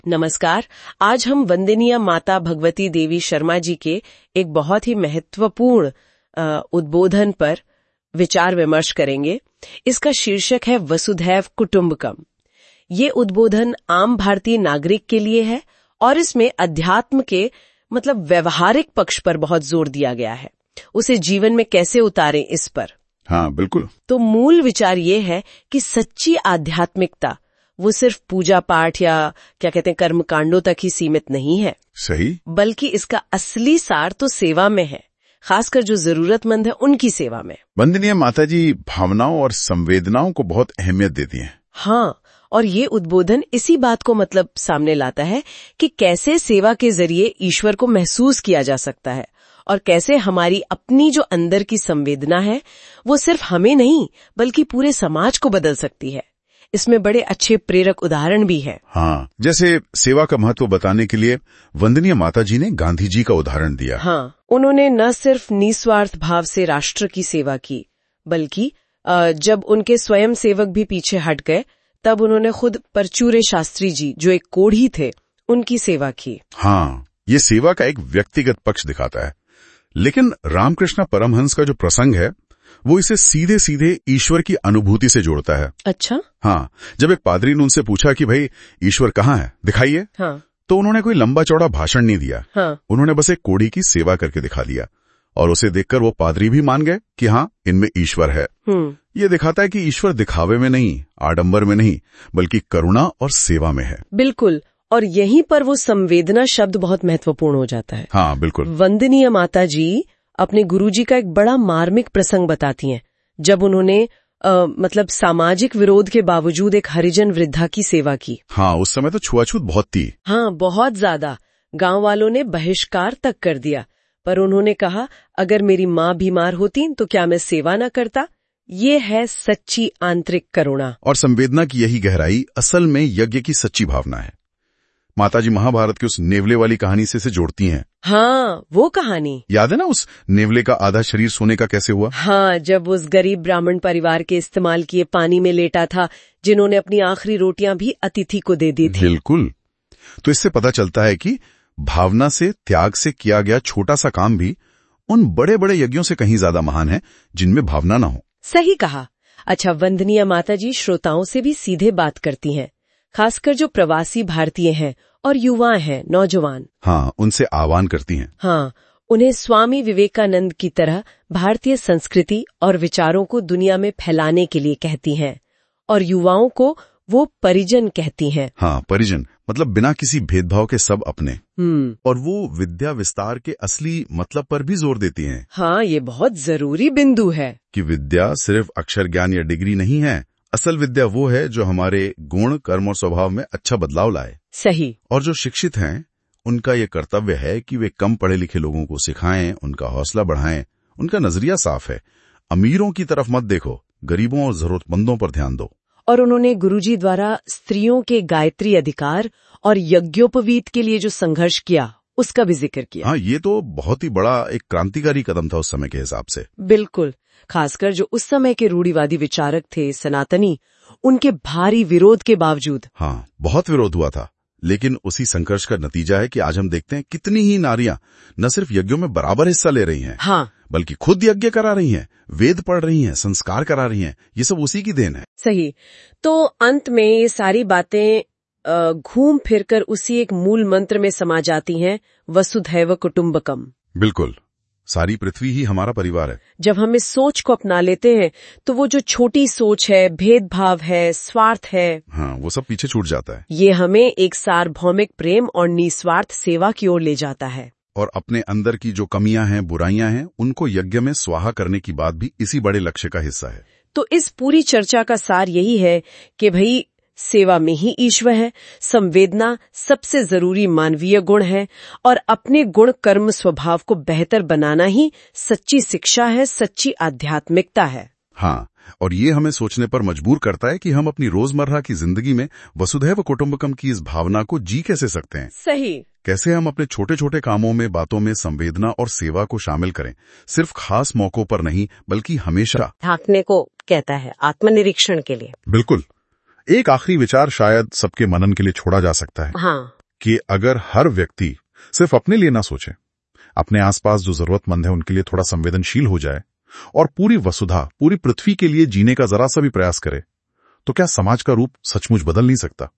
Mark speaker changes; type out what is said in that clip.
Speaker 1: नमस्कार। आज हम वंदनीय माता भगवती देवी शर्मा जी के एक बहुत ही महत्वपूर्ण उद्बोधन पर विचार विमर्श करेंगे। इसका शीर्षक है वसुधैव कुटुंबकम। ये उद्बोधन आम भारतीय नागरिक के लिए है और इसमें अध्यात्म के व्यवहारिक पक्ष पर बहुत जोर दिया गया है, उसे जीवन में कैसे उतारें इस पर।
Speaker 2: हाँ, बिल्कुल।
Speaker 1: तो मूल विचार ये है कि सच्ची आध्यात्मिकता वो सिर्फ पूजा पाठ या कर्मकांडों तक ही सीमित नहीं है।
Speaker 2: सही।
Speaker 1: बल्कि इसका असली सार तो सेवा में है, खासकर जो जरूरतमंद है उनकी सेवा में।
Speaker 2: वंदनीय माता जी भावनाओं और संवेदनाओं को बहुत अहमियत देती हैं।
Speaker 1: हाँ, और ये उद्बोधन इसी बात को सामने लाता है कि कैसे सेवा के जरिए ईश्वर को महसूस किया जा सकता है और कैसे हमारी अपनी जो अंदर की संवेदना है वो सिर्फ हमें नहीं बल्कि पूरे समाज को बदल सकती है। इसमें बड़े अच्छे प्रेरक उदाहरण भी हैं।
Speaker 2: हाँ, जैसे सेवा का महत्व बताने के लिए वंदनीय माता जी ने गांधी जी का उदाहरण दिया।
Speaker 1: हाँ, उन्होंने न सिर्फ निस्वार्थ भाव से राष्ट्र की सेवा की, बल्कि जब उनके स्वयं सेवक भी पीछे हट गए तब उन्होंने खुद परचूरे शास्त्री जी जो एक कोढ़ी थे उनकी सेवा की।
Speaker 2: हाँ, ये सेवा का एक व्यक्तिगत पक्ष दिखाता है, लेकिन रामकृष्ण परमहंस का जो प्रसंग है वो इसे सीधे सीधे ईश्वर की अनुभूति से जोड़ता है।
Speaker 1: अच्छा।
Speaker 2: हाँ, जब एक पादरी ने उनसे पूछा कि भाई ईश्वर कहाँ है, दिखाइए।
Speaker 1: हाँ।
Speaker 2: तो उन्होंने कोई लंबा चौड़ा भाषण नहीं दिया।
Speaker 1: हाँ।
Speaker 2: उन्होंने बस एक कोढ़ी की सेवा करके दिखा दिया और उसे देखकर वो पादरी भी मान गए कि हाँ, इनमें ईश्वर है। ये दिखाता है कि ईश्वर दिखावे में नहीं, आडंबर में नहीं, बल्कि करुणा और सेवा में है।
Speaker 1: बिल्कुल, और यहीं पर वो संवेदना शब्द बहुत महत्वपूर्ण हो जाता है।
Speaker 2: हाँ, बिल्कुल।
Speaker 1: वंदनीय माता जी अपने गुरुजी का एक बड़ा मार्मिक प्रसंग बताती हैं, जब उन्होंने सामाजिक विरोध के बावजूद एक हरिजन वृद्धा की सेवा की।
Speaker 2: हाँ, उस समय तो छुआछूत बहुत थी।
Speaker 1: हाँ, बहुत ज्यादा। गांव वालों ने बहिष्कार तक कर दिया, पर उन्होंने कहा अगर मेरी माँ बीमार होती तो क्या मैं सेवा न करता। ये है सच्ची आंतरिक करुणा
Speaker 2: और संवेदना की यही गहराई असल में यज्ञ की सच्ची भावना है। माताजी महाभारत की उस नेवले वाली कहानी से जोड़ती हैं।
Speaker 1: हाँ, वो कहानी याद
Speaker 2: है ना, उस नेवले का आधा शरीर सोने का कैसे हुआ।
Speaker 1: हाँ, जब उस गरीब ब्राह्मण परिवार के इस्तेमाल किए पानी में लेटा था, जिन्होंने अपनी आखिरी रोटियां भी अतिथि को दे दी थी।
Speaker 2: बिल्कुल। तो इससे पता चलता है कि भावना से, त्याग से किया गया छोटा सा काम भी उन बड़े बड़े यज्ञों से कहीं ज्यादा महान है जिनमें भावना न हो।
Speaker 1: सही कहा। अच्छा, वंदनीय माता जी श्रोताओं से भी सीधे बात करती हैं, खासकर जो प्रवासी भारतीय हैं और युवा हैं, नौजवान।
Speaker 2: हाँ, उनसे आह्वान करती हैं।
Speaker 1: हाँ, उन्हें स्वामी विवेकानंद की तरह भारतीय संस्कृति और विचारों को दुनिया में फैलाने के लिए कहती हैं और युवाओं को वो परिजन कहती हैं।
Speaker 2: हाँ, परिजन बिना किसी भेदभाव के सब अपने। और वो विद्या विस्तार के असली मतलब पर भी जोर देती हैं।
Speaker 1: हाँ, ये बहुत जरूरी बिंदु है
Speaker 2: कि विद्या सिर्फ अक्षर ज्ञान या डिग्री नहीं है। असल विद्या वो है जो हमारे गुण, कर्म और स्वभाव में अच्छा बदलाव लाए।
Speaker 1: सही।
Speaker 2: और जो शिक्षित हैं उनका ये कर्तव्य है कि वे कम पढ़े लिखे लोगों को सिखाएं, उनका हौसला बढ़ाएं। उनका नजरिया साफ है, अमीरों की तरफ मत देखो, गरीबों और जरूरतमंदों पर ध्यान दो।
Speaker 1: और उन्होंने गुरुजी द्वारा स्त्रियों के गायत्री अधिकार और यज्ञोपवीत के लिए जो संघर्ष किया उसका भी जिक्र किया।
Speaker 2: हाँ, ये तो बहुत ही बड़ा एक क्रांतिकारी कदम था उस समय के हिसाब से।
Speaker 1: बिल्कुल, खासकर जो उस समय के रूढ़िवादी विचारक थे, सनातनी, उनके भारी विरोध के बावजूद।
Speaker 2: हाँ, बहुत विरोध हुआ था, लेकिन उसी संघर्ष का नतीजा है कि आज हम देखते हैं कितनी ही नारियां न सिर्फ यज्ञों में बराबर हिस्सा ले रही हैं,
Speaker 1: हाँ,
Speaker 2: बल्कि खुद यज्ञ करा रही हैं, वेद पढ़ रही हैं, संस्कार करा रही हैं। ये सब उसी की देन है।
Speaker 1: सही। तो अंत में ये सारी बातें घूम फिरकर उसी एक मूल मंत्र में समा जाती हैं, वसुधैव कुटुंबकम।
Speaker 2: बिल्कुल, सारी पृथ्वी ही हमारा परिवार है।
Speaker 1: जब हम इस सोच को अपना लेते हैं तो वो जो छोटी सोच है, भेदभाव है, स्वार्थ है,
Speaker 2: हाँ, वो सब पीछे छूट जाता है।
Speaker 1: ये हमें एक सार्वभौमिक प्रेम और निस्वार्थ सेवा की ओर ले जाता है।
Speaker 2: और अपने अंदर की जो कमियां हैं, बुराइयां हैं, उनको यज्ञ में स्वाहा करने की बात भी इसी बड़े लक्ष्य का हिस्सा है।
Speaker 1: तो इस पूरी चर्चा का सार यही है कि भाई सेवा में ही ईश्वर है, संवेदना सबसे जरूरी मानवीय गुण है और अपने गुण, कर्म, स्वभाव को बेहतर बनाना ही सच्ची शिक्षा है, सच्ची आध्यात्मिकता है।
Speaker 2: हाँ, और ये हमें सोचने पर मजबूर करता है कि हम अपनी रोजमर्रा की जिंदगी में वसुधैव कुटुंबकम की इस भावना को जी कैसे सकते हैं।
Speaker 1: सही।
Speaker 2: कैसे हम अपने छोटे छोटे कामों में, बातों में संवेदना और सेवा को शामिल करें, सिर्फ खास मौकों पर नहीं बल्कि हमेशा।
Speaker 1: झांकने को कहता है, आत्मनिरीक्षण के लिए।
Speaker 2: बिल्कुल। एक आखिरी विचार शायद सबके मनन के लिए छोड़ा जा सकता है।
Speaker 1: हाँ।
Speaker 2: कि अगर हर व्यक्ति सिर्फ अपने लिए ना सोचे, अपने आसपास जो जरूरतमंद है उनके लिए थोड़ा संवेदनशील हो जाए और पूरी वसुधा, पूरी पृथ्वी के लिए जीने का जरा सा भी प्रयास करे, तो क्या समाज का रूप सचमुच बदल नहीं सकता?